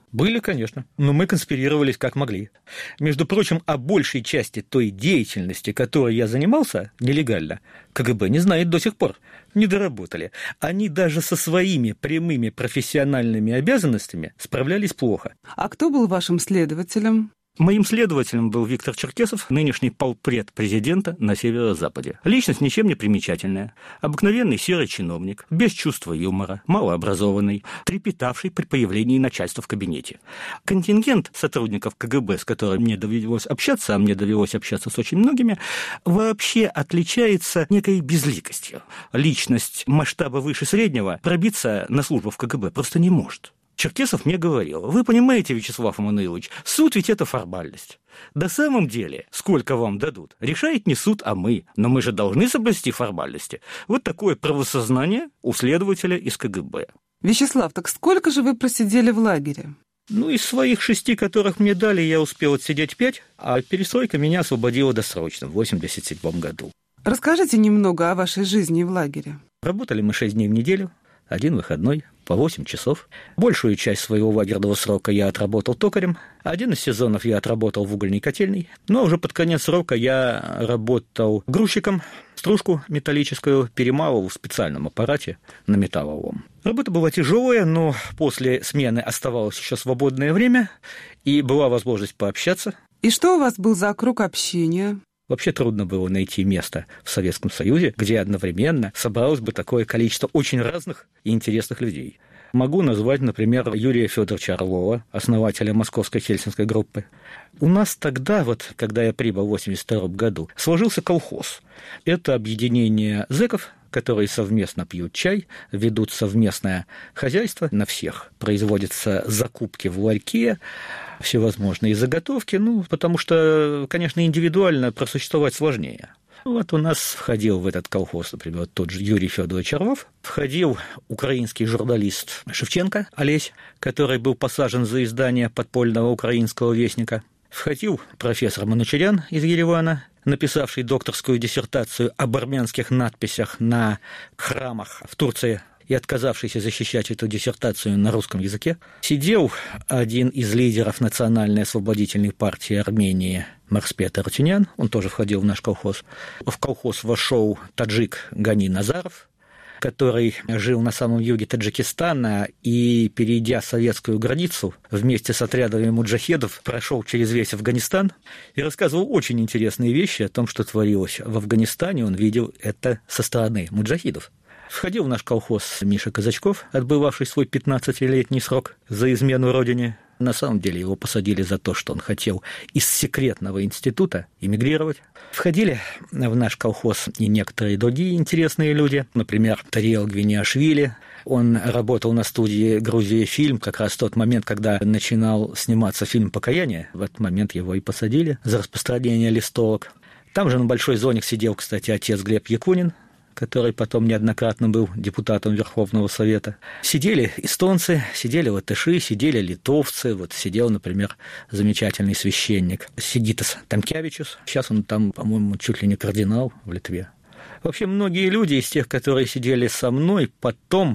Были, конечно, но мы конспирировались как могли. Между прочим, о большей части той деятельности, которой я занимался нелегально, КГБ не знает до сих пор, не доработали. Они даже со своими прямыми профессиональными обязанностями справлялись плохо. А кто был вашим следователем? Моим следователем был Виктор Черкесов, нынешний полпред президента на Северо-Западе. Личность ничем не примечательная. Обыкновенный серый чиновник, без чувства юмора, малообразованный, трепетавший при появлении начальства в кабинете. Контингент сотрудников КГБ, с которым мне довелось общаться, а мне довелось общаться с очень многими, вообще отличается некой безликостью. Личность масштаба выше среднего пробиться на службу в КГБ просто не может. Черкесов мне говорил: вы понимаете, Вячеслав Эммануилович, суд ведь это формальность. На самом деле, сколько вам дадут, решает не суд, а мы. Но мы же должны соблюсти формальности. Вот такое правосознание у следователя из КГБ. Вячеслав, так сколько же вы просидели в лагере? Ну, из своих шести, которых мне дали, я успел отсидеть пять, а перестройка меня освободила досрочно в восемьдесят седьмом году. Расскажите немного о вашей жизни в лагере. Работали мы шесть дней в неделю, один выходной, по восемь часов. Большую часть своего лагерного срока я отработал токарем. Один из сезонов я отработал в угольной котельной. Но уже под конец срока я работал грузчиком. Стружку металлическую перемалывал в специальном аппарате на металлолом. Работа была тяжелая, но после смены оставалось еще свободное время, и была возможность пообщаться. И что у вас был за круг общения? Вообще трудно было найти место в Советском Союзе, где одновременно собралось бы такое количество очень разных и интересных людей. Могу назвать, например, Юрия Федоровича Орлова, основателя Московской Хельсинской группы. У нас тогда, вот, когда я прибыл в восемьдесят втором году, сложился колхоз. Это объединение зэков, которые совместно пьют чай, ведут совместное хозяйство на всех. Производятся закупки в ларьке, всевозможные заготовки, ну, потому что, конечно, индивидуально просуществовать сложнее. Вот у нас входил в этот колхоз, например, тот же Юрий Федорович Орлов, входил украинский журналист Шевченко Олесь, который был посажен за издание подпольного украинского вестника, входил профессор Манучарян из Еревана, написавший докторскую диссертацию об армянских надписях на храмах в Турции и отказавшийся защищать эту диссертацию на русском языке. Сидел один из лидеров Национальной освободительной партии Армении Марспет Арутюнян, он тоже входил в наш колхоз. В колхоз вошел таджик Гани Назаров, который жил на самом юге Таджикистана и, перейдя советскую границу, вместе с отрядами муджахедов прошел через весь Афганистан и рассказывал очень интересные вещи о том, что творилось в Афганистане. Он видел это со стороны муджахидов. Входил в наш колхоз Миша Казачков, отбывавший свой пятнадцатилетний срок за измену родине. На самом деле его посадили за то, что он хотел из секретного института эмигрировать. Входили в наш колхоз и некоторые другие интересные люди, например, Тариэл Гвиниашвили. Он работал на студии «Грузия фильм», как раз в тот момент, когда начинал сниматься фильм «Покаяние». В этот момент его и посадили за распространение листовок. Там же на Большой Зоне сидел, кстати, отец Глеб Якунин, который потом неоднократно был депутатом Верховного Совета. Сидели эстонцы, сидели латыши, сидели литовцы. Вот сидел, например, замечательный священник Сигитас Тамкевичус. Сейчас он там, по-моему, чуть ли не кардинал в Литве. Вообще, многие люди из тех, которые сидели со мной, потом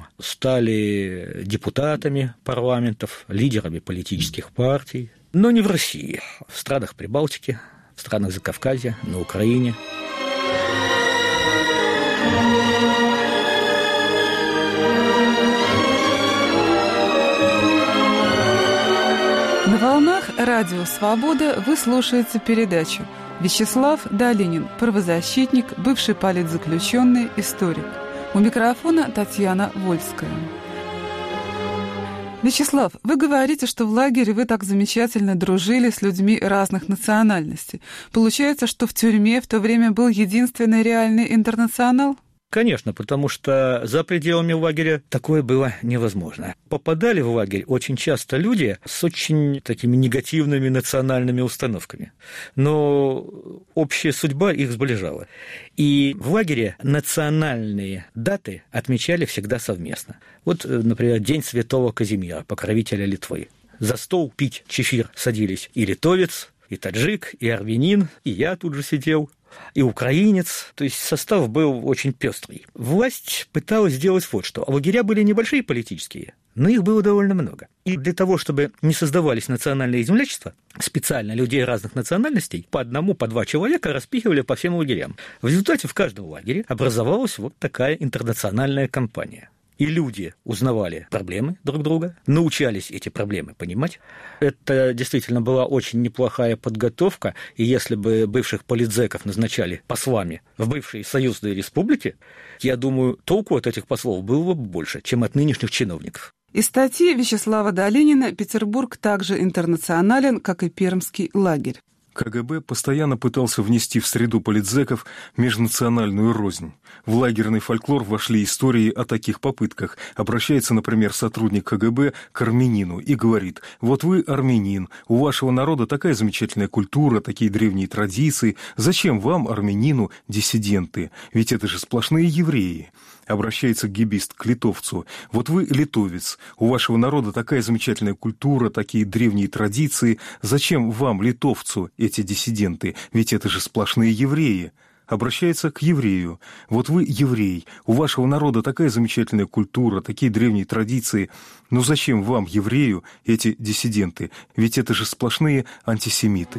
стали депутатами парламентов, лидерами политических партий. Но не в России, в странах Прибалтики, в странах Закавказья, на Украине. На волнах радио «Свобода» вы слушаете передачу «Вячеслав Долинин. Правозащитник, бывший политзаключенный, историк». У микрофона Татьяна Вольская. Вячеслав, вы говорите, что в лагере вы так замечательно дружили с людьми разных национальностей. Получается, что в тюрьме в то время был единственный реальный интернационал? Конечно, потому что за пределами лагеря такое было невозможно. Попадали в лагерь очень часто люди с очень такими негативными национальными установками, но общая судьба их сближала. И в лагере национальные даты отмечали всегда совместно. Вот, например, День Святого Казимира, покровителя Литвы. За стол пить чефир садились и литовец, и таджик, и армянин, и я тут же сидел, и украинец, то есть состав был очень пестрый. Власть пыталась сделать вот что. Лагеря были небольшие политические, но их было довольно много. И для того, чтобы не создавались национальные землячества, специально людей разных национальностей по одному, по два человека распихивали по всем лагерям. В результате в каждом лагере образовалась вот такая интернациональная компания. И люди узнавали проблемы друг друга, научались эти проблемы понимать. Это действительно была очень неплохая подготовка, и если бы бывших политзеков назначали послами в бывшие союзные республики, я думаю, толку от этих послов было бы больше, чем от нынешних чиновников. Из статьи Вячеслава Долинина Петербург также интернационален, как и пермский лагерь. КГБ постоянно пытался внести в среду политзеков межнациональную рознь. В лагерный фольклор вошли истории о таких попытках. Обращается, например, сотрудник КГБ к армянину и говорит: «Вот вы армянин, у вашего народа такая замечательная культура, такие древние традиции. Зачем вам, армянину, диссиденты? Ведь это же сплошные евреи». Обращается гибист к литовцу: «Вот вы литовец, у вашего народа такая замечательная культура, такие древние традиции. Зачем вам, литовцу, эти диссиденты? Ведь это же сплошные евреи». Обращается к еврею: «Вот вы еврей, у вашего народа такая замечательная культура, такие древние традиции. Но зачем вам, еврею, эти диссиденты? Ведь это же сплошные антисемиты».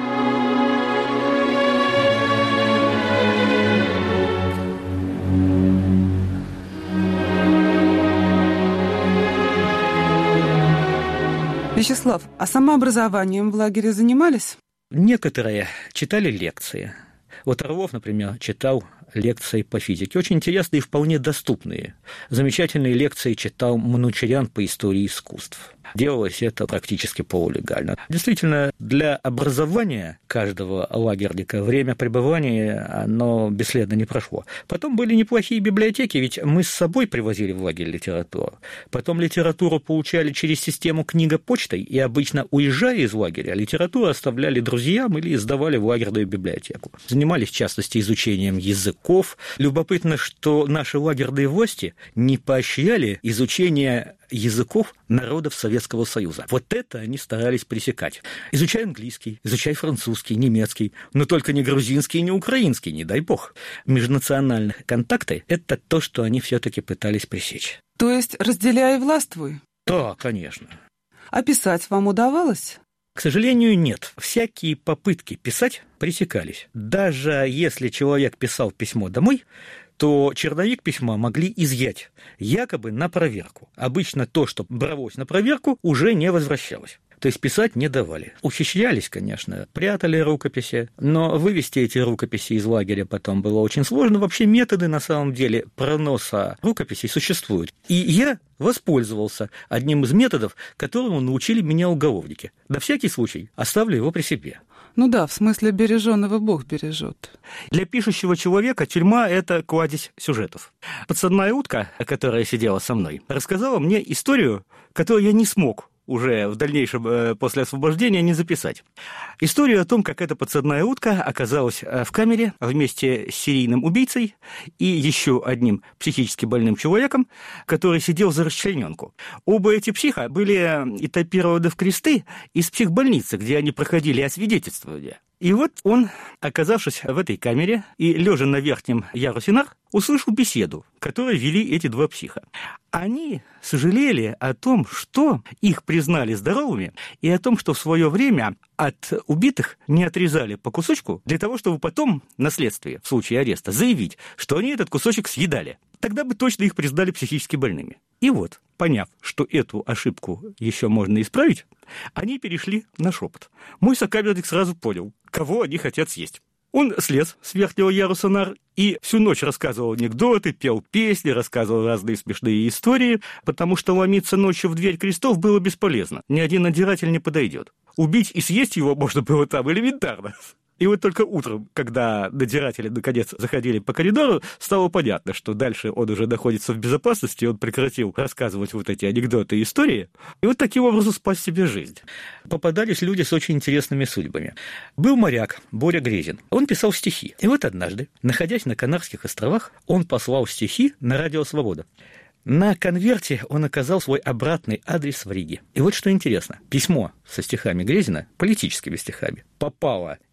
Вячеслав, а самообразованием в лагере занимались? Некоторые читали лекции. Вот Орлов, например, читал лекции по физике, очень интересные и вполне доступные. Замечательные лекции читал Манучарян по истории искусств. Делалось это практически полулегально. Действительно, для образования каждого лагерника время пребывания, оно бесследно не прошло. Потом были неплохие библиотеки, ведь мы с собой привозили в лагерь литературу. Потом литературу получали через систему книга-почтой, и обычно, уезжая из лагеря, литературу оставляли друзьям или сдавали в лагерную библиотеку. Занимались, в частности, изучением языков. Любопытно, что наши лагерные власти не поощряли изучение языков народов Советского Союза. Вот это они старались пресекать. Изучай английский, изучай французский, немецкий, но только не грузинский и не украинский, не дай бог. Межнациональные контакты – это то, что они все-таки пытались пресечь. То есть разделяй и властвуй? Да, конечно. А писать вам удавалось? К сожалению, нет. Всякие попытки писать пресекались. Даже если человек писал письмо домой, то черновик письма могли изъять, якобы на проверку. Обычно то, что бралось на проверку, уже не возвращалось. То есть писать не давали. Ухищрялись, конечно, прятали рукописи, но вывести эти рукописи из лагеря потом было очень сложно. Вообще методы, на самом деле, проноса рукописей существуют. И я воспользовался одним из методов, которому научили меня уголовники. На всякий случай оставлю его при себе. Ну да, в смысле береженого Бог бережет. Для пишущего человека тюрьма – это кладезь сюжетов. Подсадная утка, которая сидела со мной, рассказала мне историю, которую я не смог уже в дальнейшем после освобождения не записать. Историю о том, как эта подсадная утка оказалась в камере вместе с серийным убийцей и еще одним психически больным человеком, который сидел за расчлененку. Оба эти психа были этапированы в кресты из психбольницы, где они проходили освидетельствование. И вот он, оказавшись в этой камере и лежа на верхнем ярусе нар, услышал беседу, которую вели эти два психа. Они сожалели о том, что их признали здоровыми, и о том, что в свое время от убитых не отрезали по кусочку для того, чтобы потом на следствии, в случае ареста, заявить, что они этот кусочек съедали. Тогда бы точно их признали психически больными. И вот, поняв, что эту ошибку еще можно исправить, они перешли на шепот. Мой сокамерник сразу понял, кого они хотят съесть. Он слез с верхнего яруса нар и всю ночь рассказывал анекдоты, пел песни, рассказывал разные смешные истории, потому что ломиться ночью в дверь крестов было бесполезно. Ни один надзиратель не подойдет. Убить и съесть его можно было там элементарно. И вот только утром, когда надзиратели наконец заходили по коридору, стало понятно, что дальше он уже находится в безопасности, он прекратил рассказывать вот эти анекдоты и истории, и вот таким образом спас себе жизнь. Попадались люди с очень интересными судьбами. Был моряк Боря Грезин, он писал стихи. И вот однажды, находясь на Канарских островах, он послал стихи на радио «Свобода». На конверте он оказал свой обратный адрес в Риге. И вот что интересно, письмо со стихами Грезина, политическими стихами, попало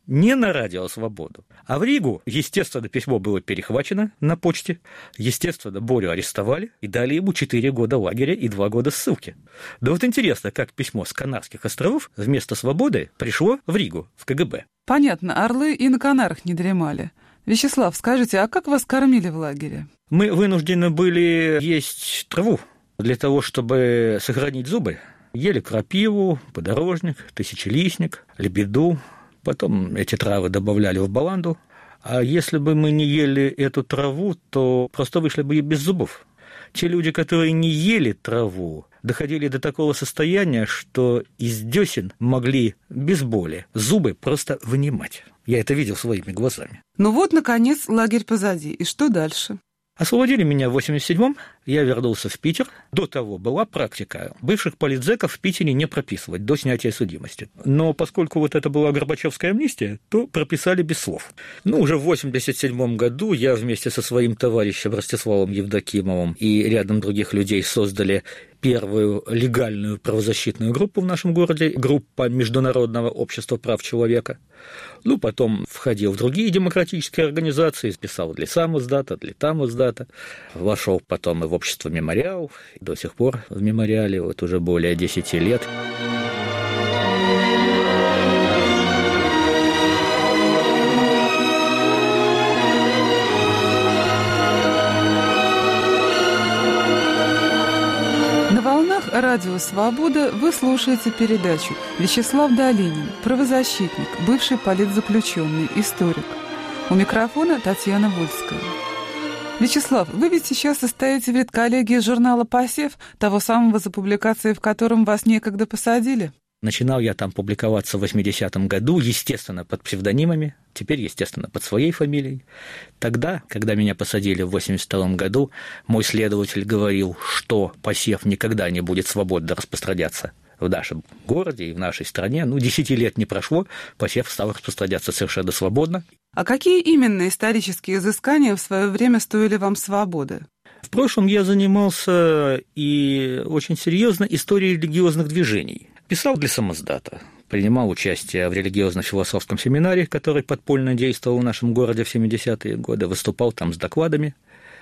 не на радио «Свободу», а в Ригу. Естественно, письмо было перехвачено на почте. Естественно, Борю арестовали и дали ему четыре года лагеря и два года ссылки. Да вот интересно, как письмо с Канарских островов вместо «Свободы» пришло в Ригу, в ка гэ бэ. Понятно, орлы и на Канарах не дремали. Вячеслав, скажите, а как вас кормили в лагере? Мы вынуждены были есть траву для того, чтобы сохранить зубы. Ели крапиву, подорожник, тысячелистник, лебеду. Потом эти травы добавляли в баланду. А если бы мы не ели эту траву, то просто вышли бы и без зубов. Те люди, которые не ели траву, доходили до такого состояния, что из десен могли без боли зубы просто вынимать. Я это видел своими глазами. Ну вот, наконец, лагерь позади. И что дальше? Освободили меня в восемьдесят седьмом, я вернулся в Питер. До того была практика. Бывших политзеков в Питере не прописывать до снятия судимости. Но поскольку вот это была Горбачевская амнистия, то прописали без слов. Ну, уже в восемьдесят седьмом году я вместе со своим товарищем Ростиславом Евдокимовым и рядом других людей создали первую легальную правозащитную группу в нашем городе, группа Международного общества прав человека. Ну, потом входил в другие демократические организации, писал для самоздата, для тамоздата, вошел потом и в общество «Мемориал», до сих пор в «Мемориале», вот уже более десяти лет. Радио «Свобода» вы слушаете передачу «Вячеслав Долинин. Правозащитник, бывший политзаключенный, историк». У микрофона Татьяна Вольская. Вячеслав, вы ведь сейчас состоите в редколлегии журнала «Посев», того самого, за публикацией в котором вас некогда посадили? Начинал я там публиковаться в восьмидесятом году, естественно, под псевдонимами, теперь, естественно, под своей фамилией. Тогда, когда меня посадили в восемьдесят втором году, мой следователь говорил, что «Посев» никогда не будет свободно распространяться в нашем городе и в нашей стране. Ну, десяти лет не прошло, «Посев» стал распространяться совершенно свободно. А какие именно исторические изыскания в свое время стоили вам свободы? В прошлом я занимался и очень серьезно историей религиозных движений. Писал для самоздата, принимал участие в религиозно-философском семинаре, который подпольно действовал в нашем городе в семидесятые годы, выступал там с докладами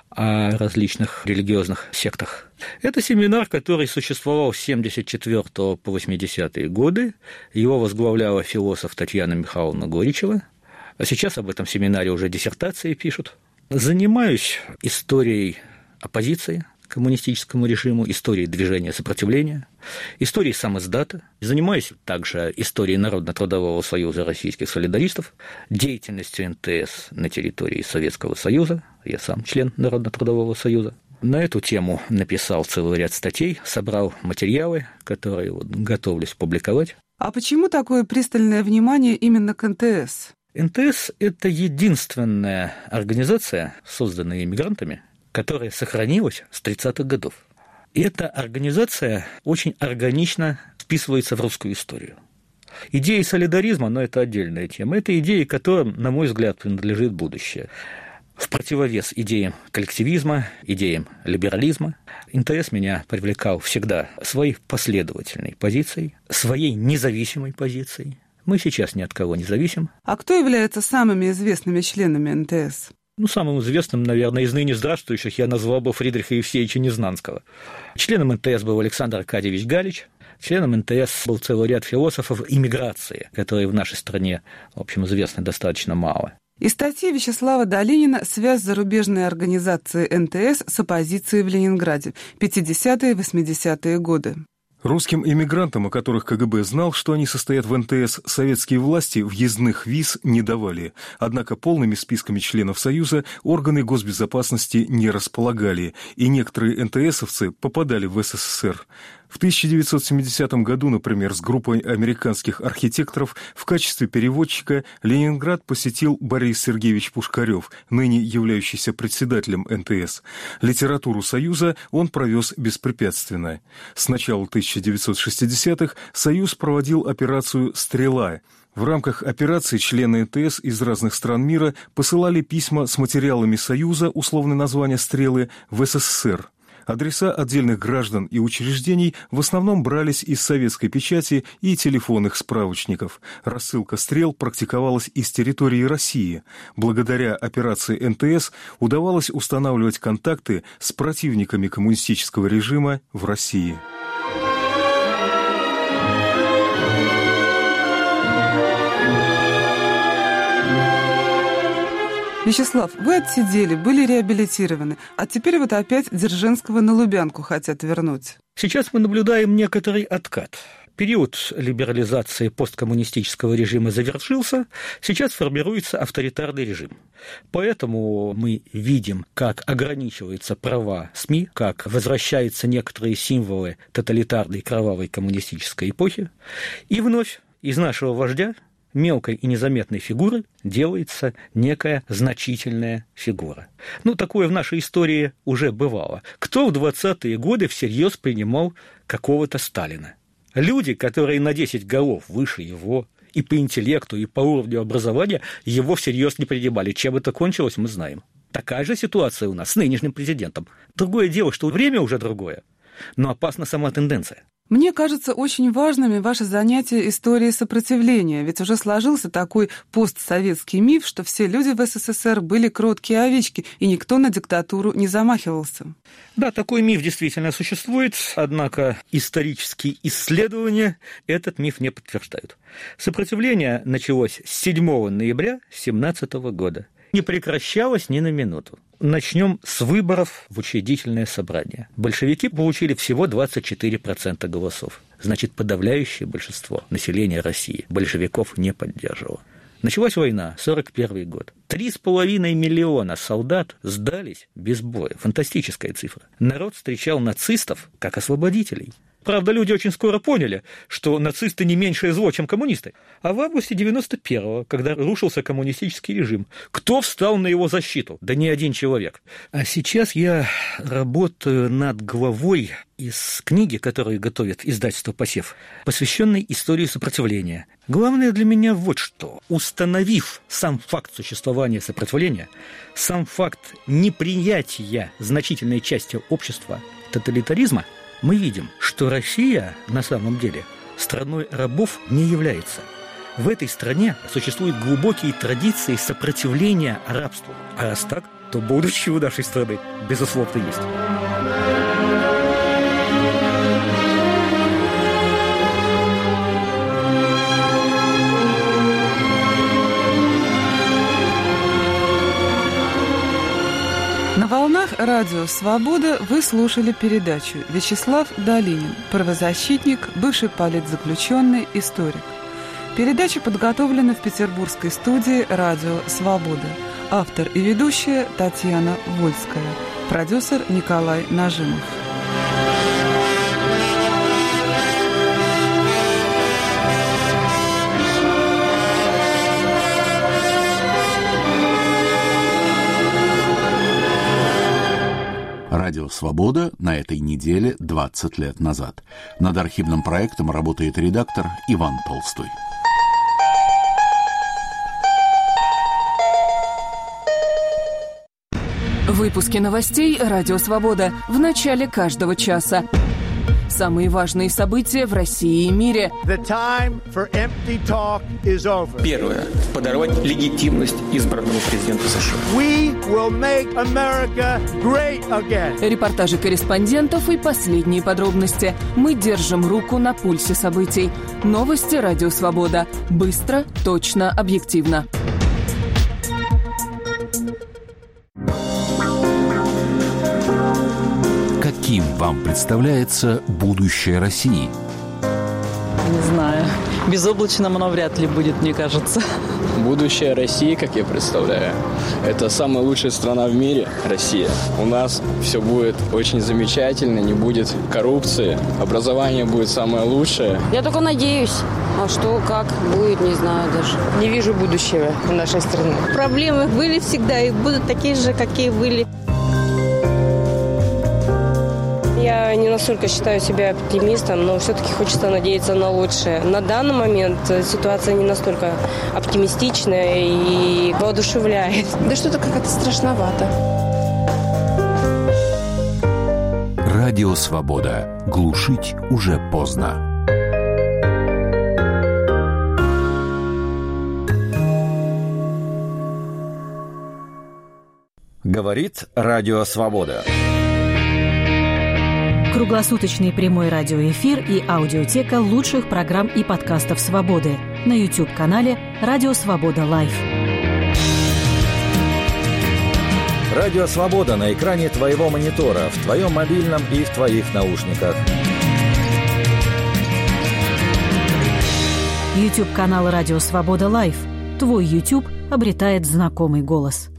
о различных религиозных сектах. Это семинар, который существовал с семьдесят четвёртого по восьмидесятые годы. Его возглавляла философ Татьяна Михайловна Горичева. А сейчас об этом семинаре уже диссертации пишут. Занимаюсь историей оппозиции к коммунистическому режиму, историей движения сопротивления, историей самоздата. Занимаюсь также историей Народно-трудового союза российских солидаристов, деятельностью эн тэ эс на территории Советского Союза. Я сам член Народно-трудового союза. На эту тему написал целый ряд статей, собрал материалы, которые вот готовлюсь публиковать. А почему такое пристальное внимание именно к эн тэ эс? эн тэ эс – это единственная организация, созданная иммигрантами, которая сохранилась с тридцатых годов. И эта организация очень органично вписывается в русскую историю. Идеи солидаризма, но это отдельная тема, это идеи, которым, на мой взгляд, принадлежит будущее. В противовес идеям коллективизма, идеям либерализма, эн тэ эс меня привлекал всегда своей последовательной позицией, своей независимой позицией. Мы сейчас ни от кого не зависим. А кто является самыми известными членами эн тэ эс? Ну, самым известным, наверное, из ныне здравствующих я назвал бы Фридриха Евсеевича Незнанского. Членом эн тэ эс был Александр Аркадьевич Галич. Членом эн тэ эс был целый ряд философов иммиграции, которые в нашей стране, в общем, известны достаточно мало. Из статьи Вячеслава Долинина «Связь зарубежной организации эн тэ эс с оппозицией в Ленинграде. пятидесятые восьмидесятые годы». Русским эмигрантам, о которых ка гэ бэ знал, что они состоят в эн тэ эс, советские власти въездных виз не давали. Однако полными списками членов Союза органы госбезопасности не располагали, и некоторые эн тэ эсовцы попадали в эс эс эс эр. В тысяча девятьсот семидесятом году, например, с группой американских архитекторов в качестве переводчика Ленинград посетил Борис Сергеевич Пушкарев, ныне являющийся председателем эн тэ эс. Литературу Союза он провез беспрепятственно. С начала тысяча девятьсот шестидесятых Союз проводил операцию «Стрела». В рамках операции члены эн тэ эс из разных стран мира посылали письма с материалами Союза, условное название «Стрелы», в эс эс эс эр. Адреса отдельных граждан и учреждений в основном брались из советской печати и телефонных справочников. Рассылка стрел практиковалась из территории России. Благодаря операции эн тэ эс удавалось устанавливать контакты с противниками коммунистического режима в России. Вячеслав, вы отсидели, были реабилитированы, а теперь вот опять Дзержинского на Лубянку хотят вернуть. Сейчас мы наблюдаем некоторый откат. Период либерализации посткоммунистического режима завершился, сейчас формируется авторитарный режим. Поэтому мы видим, как ограничиваются права СМИ, как возвращаются некоторые символы тоталитарной кровавой коммунистической эпохи, и вновь из нашего вождя, мелкой и незаметной фигуры, делается некая значительная фигура. Ну, такое в нашей истории уже бывало. Кто в двадцатые годы всерьез принимал какого-то Сталина? Люди, которые на десять голов выше его и по интеллекту, и по уровню образования, его всерьез не принимали. Чем это кончилось, мы знаем. Такая же ситуация у нас с нынешним президентом. Другое дело, что время уже другое, но опасна сама тенденция. Мне кажется очень важными ваши занятия историей сопротивления, ведь уже сложился такой постсоветский миф, что все люди в эс эс эс эр были кроткие овечки, и никто на диктатуру не замахивался. Да, такой миф действительно существует, однако исторические исследования этот миф не подтверждают. Сопротивление началось с седьмого ноября семнадцатого года. Не прекращалось ни на минуту. Начнем с выборов в учредительное собрание. Большевики получили всего двадцать четыре процента голосов. Значит, подавляющее большинство населения России большевиков не поддерживало. Началась война, сорок первый год. Три с половиной миллиона солдат сдались без боя. Фантастическая цифра. Народ встречал нацистов как освободителей. Правда, люди очень скоро поняли, что нацисты не меньшее зло, чем коммунисты. А в августе девяносто первого, когда рушился коммунистический режим, кто встал на его защиту? Да ни один человек. А сейчас я работаю над главой из книги, которую готовит издательство «Посев», посвященной истории сопротивления. Главное для меня вот что. Установив сам факт существования сопротивления, сам факт неприятия значительной части общества тоталитаризма, мы видим, что Россия на самом деле страной рабов не является. В этой стране существуют глубокие традиции сопротивления рабству. А раз так, то будущее у нашей страны, безусловно, есть. На волнах радио «Свобода» вы слушали передачу «Вячеслав Долинин. Правозащитник, бывший политзаключенный, историк». Передача подготовлена в петербургской студии «Радио Свобода». Автор и ведущая Татьяна Вольская. Продюсер Николай Нажимов. Радио «Свобода» на этой неделе двадцать лет назад. Над архивным проектом работает редактор Иван Толстой. Выпуски новостей «Радио Свобода» в начале каждого часа. Самые важные события в России и мире. Первое. Подорвать легитимность избранного президента США. Репортажи корреспондентов и последние подробности. Мы держим руку на пульсе событий. Новости «Радио Свобода». Быстро, точно, объективно. Каким вам представляется будущее России? Не знаю. Безоблачным оно вряд ли будет, мне кажется. Будущее России, как я представляю, это самая лучшая страна в мире, Россия. У нас все будет очень замечательно, не будет коррупции, образование будет самое лучшее. Я только надеюсь. А что, как будет, не знаю даже. Не вижу будущего в нашей стране. Проблемы были всегда и будут такие же, какие были. Я не настолько считаю себя оптимистом, но все-таки хочется надеяться на лучшее. На данный момент ситуация не настолько оптимистичная и воодушевляет. Да что-то как-то страшновато. Радио «Свобода». Глушить уже поздно. Говорит Радио «Свобода». Круглосуточный прямой радиоэфир и аудиотека лучших программ и подкастов «Свободы» на YouTube-канале «Радио Свобода Лайв». Радио «Свобода» на экране твоего монитора, в твоем мобильном и в твоих наушниках. YouTube-канал «Радио Свобода Лайв». Твой YouTube обретает знакомый голос.